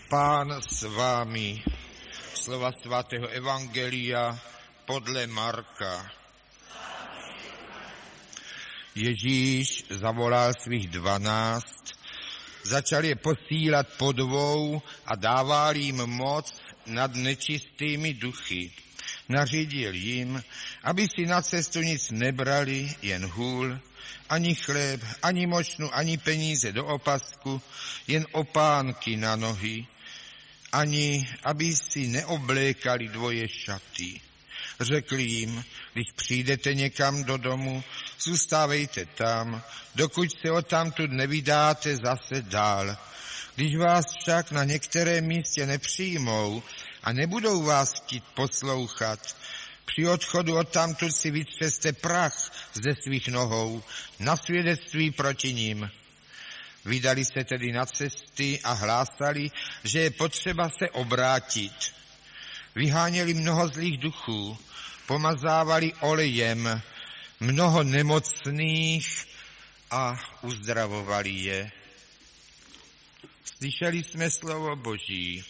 Pán s vámi. Slova svatého evangelia podle Marka. Ježíš zavolal svých 12, začal je posílat po dvou a dával jim moc nad nečistými duchy. Nařídil jim, aby si na cestu nic nebrali, jen hůl, ani chléb, ani močnu, ani peníze do opasku, jen opánky na nohy, ani aby si neoblékali dvoje šaty. Řekl jim, když přijdete někam do domu, zůstávejte tam, dokud se odtamtud nevydáte zase dál. Když vás však na některém místě nepřijmou a nebudou vás chtít poslouchat, při odchodu odtamtud si vytřeste prach ze svých nohou na svědectví proti nim. Vydali se tedy na cesty a hlásali, že je potřeba se obrátit. Vyháněli mnoho zlých duchů, pomazávali olejem mnoho nemocných a uzdravovali je. Slyšeli jsme slovo Boží.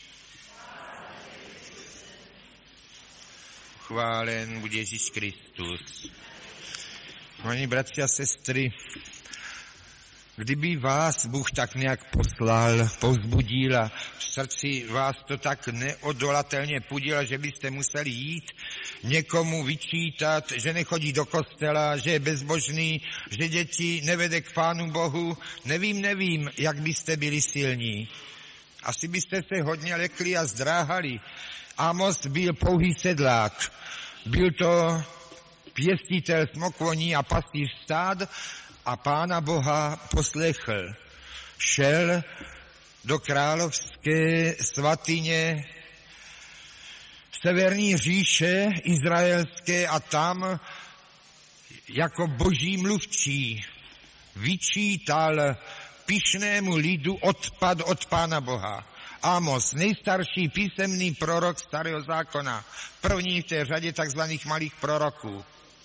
Chválen buď Ježíš Kristus. Moji bratři a sestry, kdyby vás Bůh tak nějak poslal, povzbudil a v srdci vás to tak neodolatelně pudilo, že byste museli jít někomu vyčítat, že nechodí do kostela, že je bezbožný, že děti nevede k Pánu Bohu, nevím, jak byste byli silní. Asi byste se hodně lekli a zdráhali. Amos byl pouhý sedlák. Byl to pěstitel smokvoní a pastýř stád a Pána Boha poslechl. Šel do královské svatyně severní říše izraelské a tam jako boží mluvčí vyčítal pyšnému lidu odpad od Pána Boha. Amos, nejstarší písemný prorok Starého zákona, první v té řadě takzvaných malých proroků.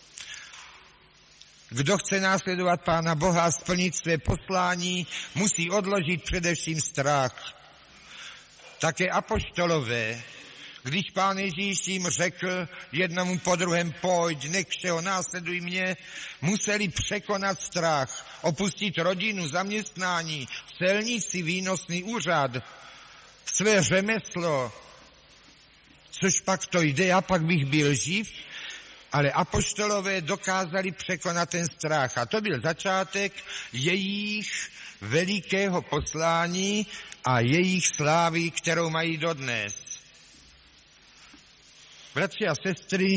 Kdo chce následovat Pána Boha a splnit své poslání, musí odložit především strach. Také apoštolové, když Pán Ježíš jim řekl jednomu po druhém pojď, nech ho, následuj mě, museli překonat strach, opustit rodinu, zaměstnání, celnici, výnosný úřad, své řemeslo, což pak to jde, já pak bych byl živ, ale apoštolové dokázali překonat ten strach a to byl začátek jejich velikého poslání a jejich slávy, kterou mají dodnes. Bratři a sestry,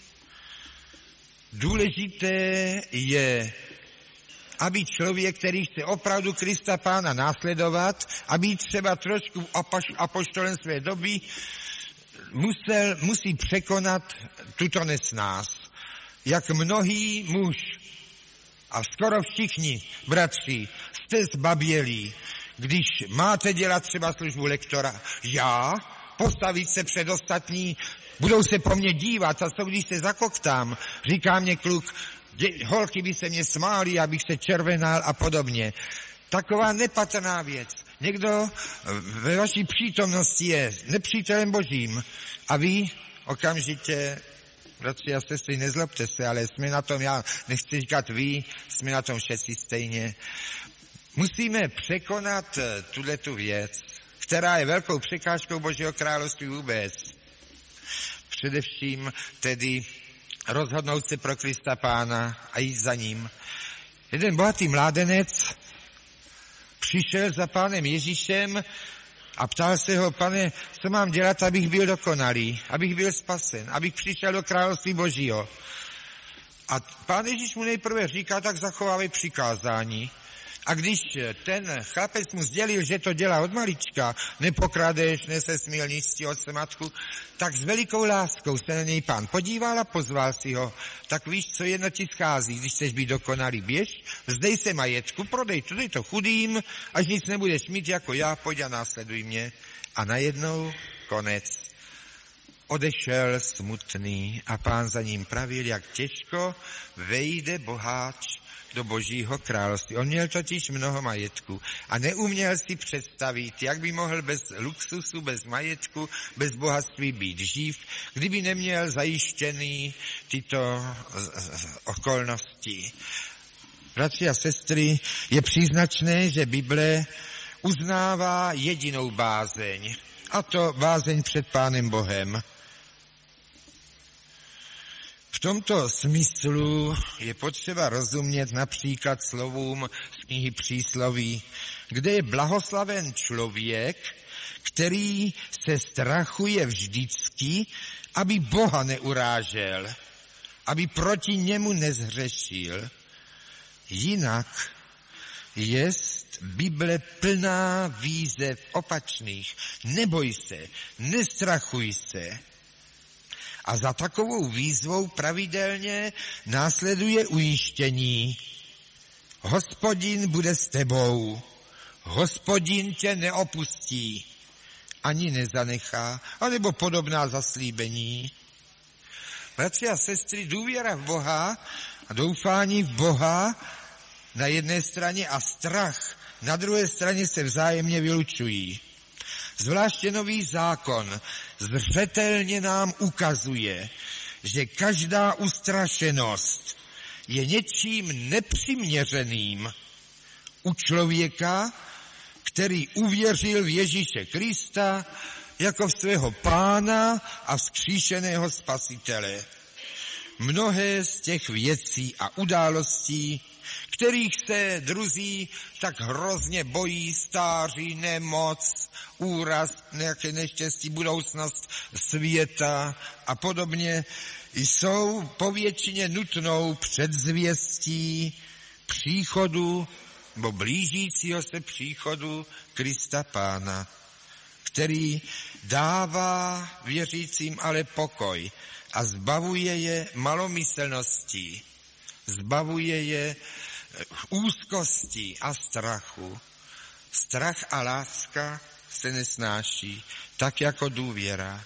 důležité je, aby člověk, který chce opravdu Krista Pána následovat, aby třeba trošku apoštolem své doby, musí překonat tuto nesnáz. Jak mnohý muž, a skoro všichni, bratři, jste zbabělí, když máte dělat třeba službu lektora. Já postavit se před ostatní, budou se po mně dívat a co když se zakoktám, říká mě kluk, holky by se mě smály, abych se červenal a podobně. Taková nepatrná věc. Někdo ve vaší přítomnosti je nepřítelem Božím a vy okamžitě, bratři a sestry, nezlobte se, ale jsme na tom, já nechci říkat vy, jsme na tom všetci stejně. Musíme překonat tuhletu věc, která je velkou překážkou Božího království vůbec. Především tedy rozhodnout se pro Krista Pána a jít za ním. Jeden bohatý mládenec přišel za Pánem Ježíšem a ptal se ho, Pane, co mám dělat, abych byl dokonalý, abych byl spasen, abych přišel do království Božího. A Pán Ježíš mu nejprve říká, tak zachovávej přikázání. A když ten chlapec mu sdělil, že to dělá od malička, nepokradeš, nesesměl, nic od matku, tak s velikou láskou se na něj Pán podíval a pozval si ho. Tak víš, co jedno ti schází, když chceš být dokonalý, běž, vzdej se majetku, prodej to chudým, až nic nebudeš mít jako já, pojď a následuj mě. A najednou konec. Odešel smutný a Pán za ním pravil, jak těžko vejde boháč do Božího království. On měl totiž mnoho majetku a neuměl si představit, jak by mohl bez luxusu, bez majetku, bez bohatství být živ, kdyby neměl zajištěný tyto okolnosti. Bratři a sestry, je příznačné, že Bible uznává jedinou bázeň, a to bázeň před Pánem Bohem. V tomto smyslu je potřeba rozumět například slovům z knihy Přísloví, kde je blahoslaven člověk, který se strachuje vždycky, aby Boha neurážel, aby proti němu nezhřešil. Jinak jest Bible plná výzev opačných. Neboj se, nestrachuj se. A za takovou výzvou pravidelně následuje ujištění. Hospodin bude s tebou, Hospodin tě neopustí, ani nezanechá, anebo podobná zaslíbení. Bratři a sestry, důvěra v Boha a doufání v Boha na jedné straně a strach na druhé straně se vzájemně vylučují. Zvláště Nový zákon zřetelně nám ukazuje, že každá ustrašenost je něčím nepřiměřeným u člověka, který uvěřil v Ježíše Krista jako v svého Pána a vzkříšeného Spasitele. Mnohé z těch věcí a událostí, kterých se druzí tak hrozně bojí, stáří, nemoc, úraz, nějaké neštěstí, budoucnost světa a podobně, jsou povětšině nutnou předzvěstí příchodu, nebo blížícího se příchodu Krista Pána, který dává věřícím ale pokoj a zbavuje je malomyslností, zbavuje je úzkosti a strachu. Strach a láska se nesnáší, tak jako důvěra.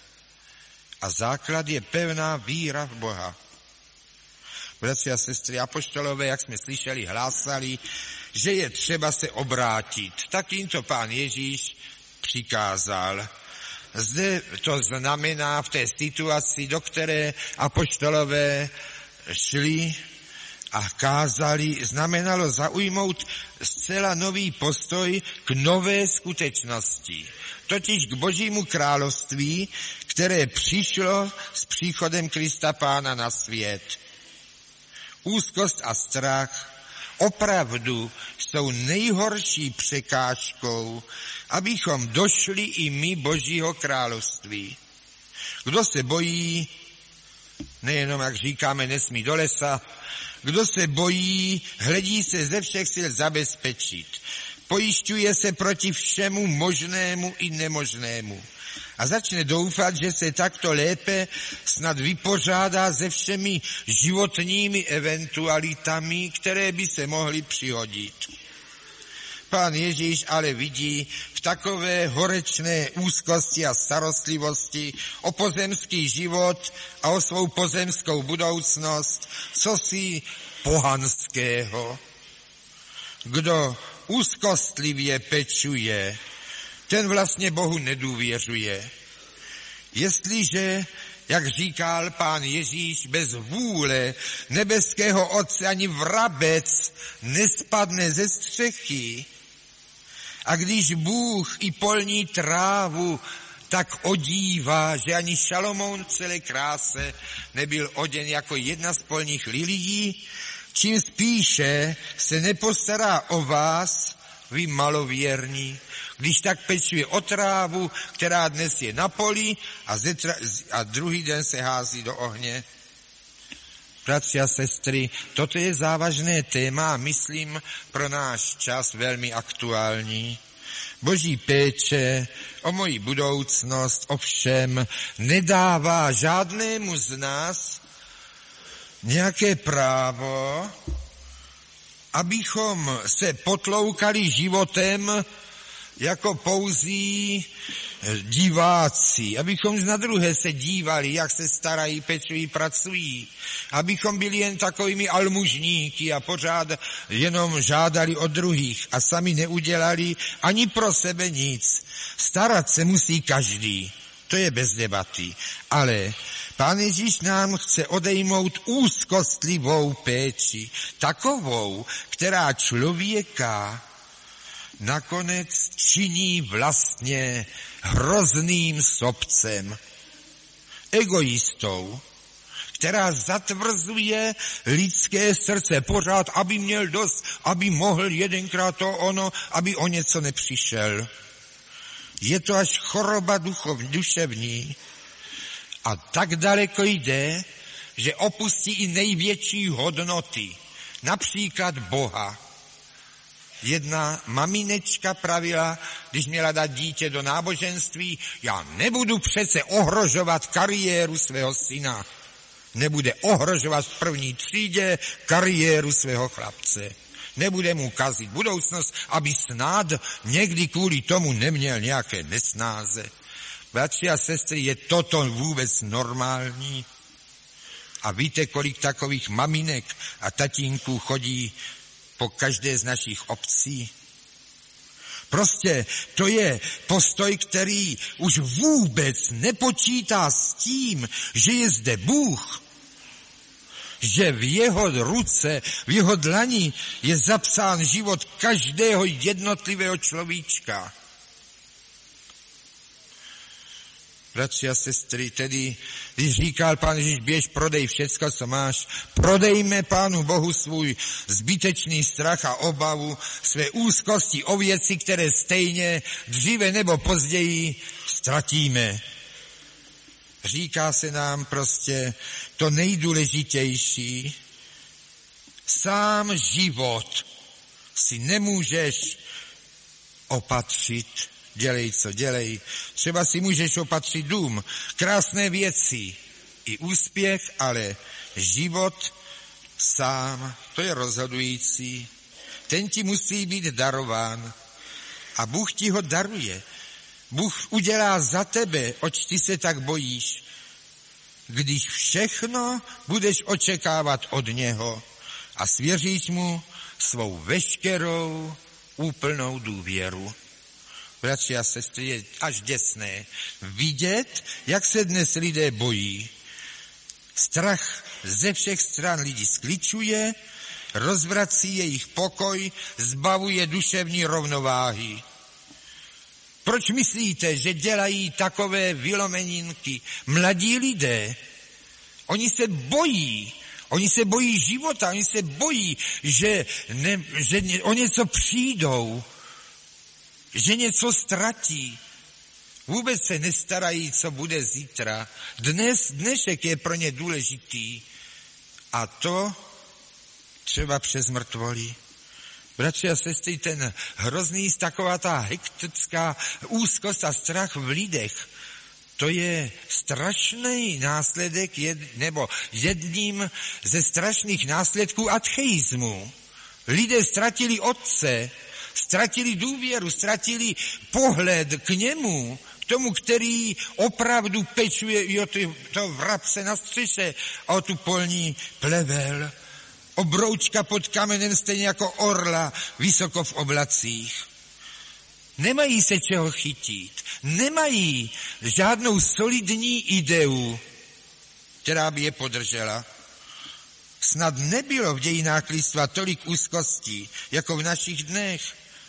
A základ je pevná víra v Boha. Bratři a sestry, apoštolové, jak jsme slyšeli, hlásali, že je třeba se obrátit. Tak jim to Pán Ježíš přikázal. Zde to znamená v té situaci, do které apoštolové šli a kázali, znamenalo zaujmout zcela nový postoj k nové skutečnosti, totiž k Božímu království, které přišlo s příchodem Krista Pána na svět. Úzkost a strach opravdu jsou nejhorší překážkou, abychom došli i my Božího království. Kdo se bojí, nejenom jak říkáme, nesmí do lesa, kdo se bojí, hledí se ze všech sil zabezpečit. Pojišťuje se proti všemu možnému i nemožnému. A začne doufat, že se takto lépe snad vypořádá se všemi životními eventualitami, které by se mohly přihodit. Pán Ježíš ale vidí v takové horečné úzkosti a starostlivosti o pozemský život a o svou pozemskou budoucnost cosi pohanského. Kdo úzkostlivě pečuje, ten vlastně Bohu nedůvěřuje. Jestliže, jak říkal Pán Ježíš, bez vůle nebeského Otce ani vrabec nespadne ze střechy, a když Bůh i polní trávu tak odívá, že ani Šalomoun v celé kráse nebyl oděn jako jedna z polních lilií, čím spíše se nepostará o vás, vy malověrní, když tak pečuje o trávu, která dnes je na poli a druhý den se hází do ohně. Bratři a sestry, toto je závažné téma a myslím pro náš čas velmi aktuální. Boží péče o moji budoucnost ovšem nedává žádnému z nás nějaké právo, abychom se potloukali životem jako pouzí diváci, abychom na druhé se dívali, jak se starají, pečují, pracují, abychom byli jen takovými almužníky a pořád jenom žádali od druhých a sami neudělali ani pro sebe nic. Starat se musí každý, to je bez debaty, ale Pán Ježíš nám chce odejmout úzkostlivou péči, takovou, která člověka nakonec činí vlastně hrozným sobcem, egoistou, která zatvrzuje lidské srdce pořád, aby měl dost, aby mohl jedenkrát to ono, aby o něco nepřišel. Je to až choroba duševní a tak daleko jde, že opustí i největší hodnoty, například Boha. Jedna maminečka pravila, když měla dát dítě do náboženství, já nebudu přece ohrožovat kariéru svého syna. Nebude ohrožovat v první třídě kariéru svého chlapce. Nebude mu kazit budoucnost, aby snad někdy kvůli tomu neměl nějaké nesnáze. Bratři a sestry, je toto vůbec normální? A víte, kolik takových maminek a tatínků chodí po každé z našich obcí? Prostě to je postoj, který už vůbec nepočítá s tím, že je zde Bůh, že v jeho ruce, v jeho dlani je zapsán život každého jednotlivého človíčka. Bratři a sestry, tedy, když říkal Pán Ježíš, běž, prodej všecko, co máš, prodejme Pánu Bohu svůj zbytečný strach a obavu, své úzkosti o věci, které stejně dříve nebo později ztratíme. Říká se nám prostě to nejdůležitější. Sám život si nemůžeš opatřit. Dělej, co dělej. Třeba si můžeš opatřit dům, krásné věci, i úspěch, ale život sám, to je rozhodující. Ten ti musí být darován a Bůh ti ho daruje. Bůh udělá za tebe, oč ty se tak bojíš, když všechno budeš očekávat od něho a svěříš mu svou veškerou úplnou důvěru. Bratři a sestry, je až děsné vidět, jak se dnes lidé bojí. Strach ze všech stran lidí skličuje, rozvrací jejich pokoj, zbavuje duševní rovnováhy. Proč myslíte, že dělají takové vylomeninky mladí lidé? Oni se bojí života, oni se bojí, že o něco přijdou, že něco ztratí. Vůbec se nestarají, co bude zítra. Dnešek je pro ně důležitý. A to třeba přes mrtvoly. Bratři a sestry, ten hrozný, taková ta hektická úzkost a strach v lidech, to je strašný následek, nebo jedním ze strašných následků ateismu. Lidé ztratili otce, ztratili důvěru, ztratili pohled k němu, k tomu, který opravdu pečuje i o to vrabce na střeše a o tu polní plevel. Obroučka pod kamenem stejně jako orla vysoko v oblacích. Nemají se čeho chytit, nemají žádnou solidní ideu, která by je podržela. Snad nebylo v dějinách lidstva tolik úzkostí, jako v našich dnech.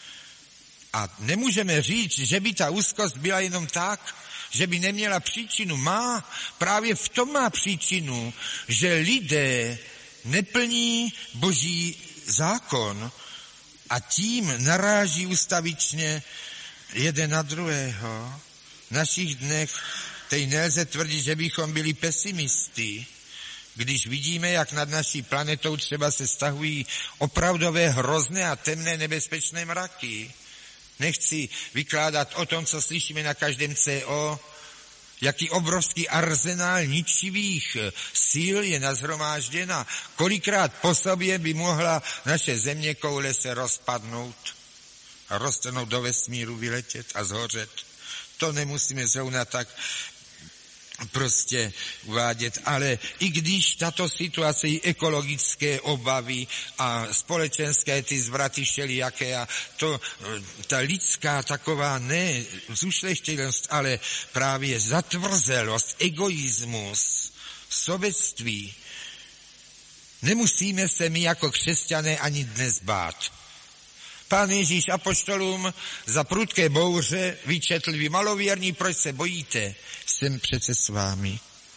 A nemůžeme říct, že by ta úzkost byla jenom tak, že by neměla příčinu. Má, právě v tom má příčinu, že lidé neplní Boží zákon a tím naráží ustavičně jeden na druhého. V našich dnech teď nelze tvrdit, že bychom byli pesimisty, když vidíme, jak nad naší planetou třeba se stahují opravdové hrozné a temné nebezpečné mraky. Nechci vykládat o tom, co slyšíme na každém CO, jaký obrovský arzenál ničivých sil je nashromážděn a kolikrát po sobě by mohla naše zeměkoule se rozpadnout. a roztrhnout do vesmíru, vyletět a zhořet. To nemusíme zrovna tak prostě uvádět, ale i když tato situace i ekologické obavy a společenské ty zvraty všelijaké a to, ta lidská taková ne zušlechtilost, ale právě zatvrzelost, egoismus, sobectví, nemusíme se my jako křesťané ani dnes bát. Pán Ježíš apoštolům za prudké bouře vyčetl: vy malověrní, proč se bojíte? Jsem přece s vámi.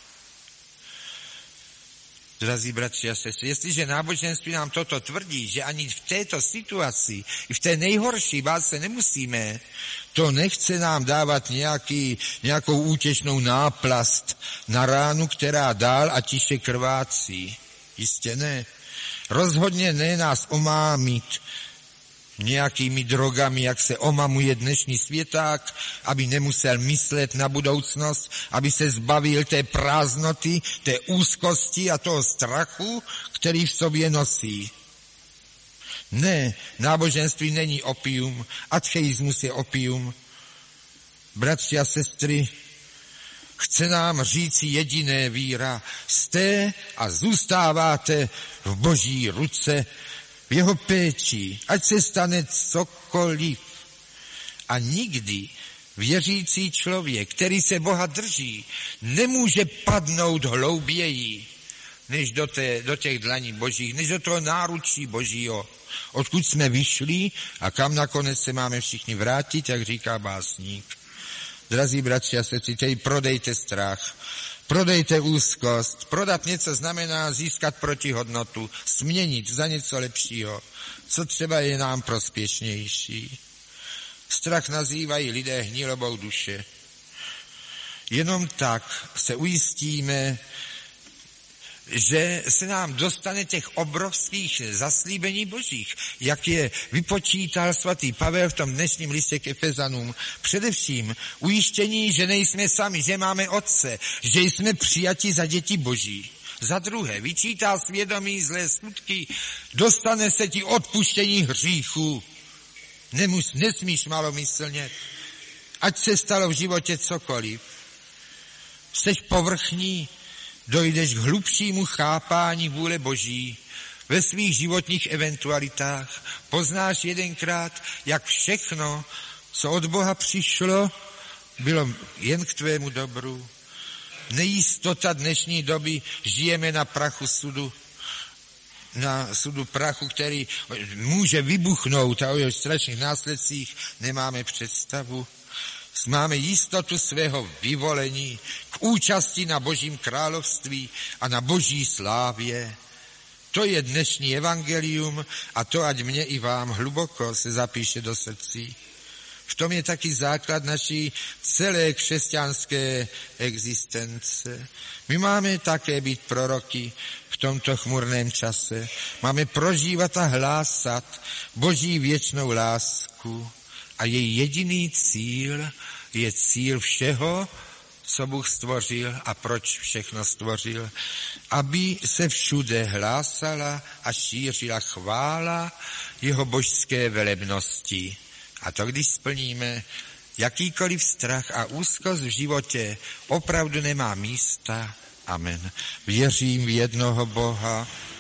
Drazí bratři a sestry, jestliže náboženství nám toto tvrdí, že ani v této situaci, i v té nejhorší bát se nemusíme, to nechce nám dávat nějakou útěšnou náplast na ránu, která dál a tiše krvácí. Jistě ne. Rozhodně ne nás omámit nějakými drogami, jak se omamuje dnešní světák, aby nemusel myslet na budoucnost, aby se zbavil té prázdnoty, té úzkosti a toho strachu, který v sobě nosí. Ne, náboženství není opium, ateismus je opium. Bratři a sestry, chce nám říci jediné víra: jste a zůstáváte v Boží ruce, v jeho péči, ať se stane cokoliv. A nikdy věřící člověk, který se Boha drží, nemůže padnout hlouběji než do těch dlaní Božích, než do toho náručí Božího, odkud jsme vyšli a kam nakonec se máme všichni vrátit, jak říká básník. Drazí bratři a sestry, tedy prodejte strach, prodejte úzkost. Prodat něco znamená získat protihodnotu, směnit za něco lepšího, co třeba je nám prospěšnější. Strach nazývají lidé hnilobou duše. Jenom tak se ujistíme, že se nám dostane těch obrovských zaslíbení Božích, jak je vypočítal svatý Pavel v tom dnešním listě k Efezanům. Především ujištění, že nejsme sami, že máme Otce, že jsme přijati za děti Boží. Za druhé, vyčítá svědomí zlé skutky, dostane se ti odpuštění hříchu. Nesmíš malomyslně, ať se stalo v životě cokoliv. Jseš povrchní, dojdeš k hlubšímu chápání vůle Boží ve svých životních eventualitách. Poznáš jedenkrát, jak všechno, co od Boha přišlo, bylo jen k tvému dobru. Nejistota dnešní doby, žijeme na prachu sudu, na sudu prachu, který může vybuchnout a o jeho strašných následcích nemáme představu. Máme jistotu svého vyvolení k účasti na Božím království a na Boží slávě. To je dnešní evangelium a to ať mě i vám hluboko se zapíše do srdcí. V tom je taky základ naší celé křesťanské existence. My máme také být proroky v tomto chmurném čase. Máme prožívat a hlásat Boží věčnou lásku. A její jediný cíl je cíl všeho, co Bůh stvořil a proč všechno stvořil. Aby se všude hlásala a šířila chvála jeho božské velebnosti. A to, když splníme, jakýkoliv strach a úzkost v životě opravdu nemá místa. Amen. Věřím v jednoho Boha,